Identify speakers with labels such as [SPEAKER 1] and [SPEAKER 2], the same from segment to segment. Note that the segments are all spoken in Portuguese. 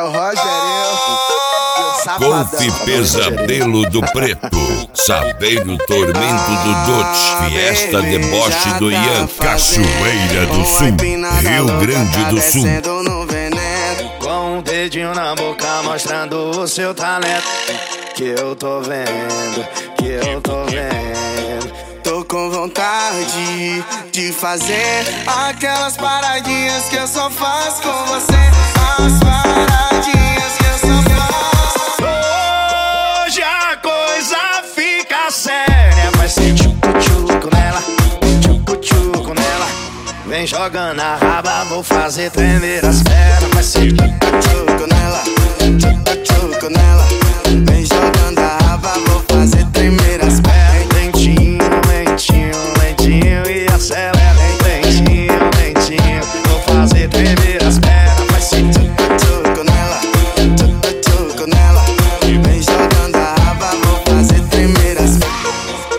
[SPEAKER 1] o Rogerinho.
[SPEAKER 2] Golfe Pesadelo do Preto, Saveiro Tormento do Dote, Fiesta Deboche do Ian, Cachoeira do Sul, Rio Grande do Sul.
[SPEAKER 3] Com um dedinho na boca mostrando o seu talento, que eu tô vendo, que eu tô vendo.
[SPEAKER 1] Tô com vontade de fazer aquelas paradinhas que eu só faço com você. As paradinhas que eu só faço.
[SPEAKER 3] Hoje a coisa fica séria. Vai ser tchucu-tchucu nela, tchucu-tchucu nela. Vem jogando a raba, vou fazer tremer as pernas. Vai ser
[SPEAKER 1] tchucu nela, tchucu nela. Vem jogando a raba, vou fazer tremer as pernas.
[SPEAKER 3] Lentinho, lentinho, lentinho e acelera. Lentinho, lentinho, vou fazer tremer as pernas. Vai ser
[SPEAKER 1] tchucu nela, tchucu nela. Vem jogando a raba, vou fazer tremer as pernas.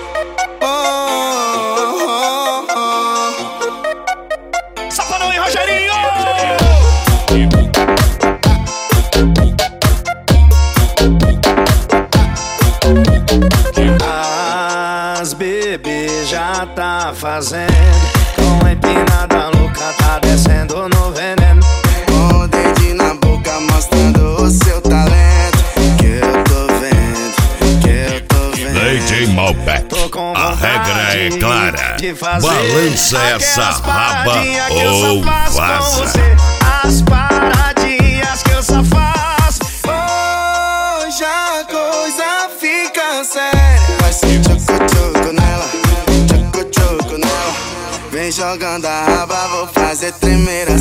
[SPEAKER 3] Safadão e Rogerinho! As bebês já tá fazendo, com a empinada louca tá descendo no veneno.
[SPEAKER 1] Com o dedinho na boca mostrando o seu talento, que eu tô vendo, que eu tô vendo.
[SPEAKER 2] DJ Malbec, a regra é clara, balança essa raba ou vaza.
[SPEAKER 3] As paradinhas que eu só faço.
[SPEAKER 1] Hoje a coisa fica séria. Vai ser tchucu-tchucu nela, tchucu-tchucu nela. Vem jogando a raba, vou fazer tremer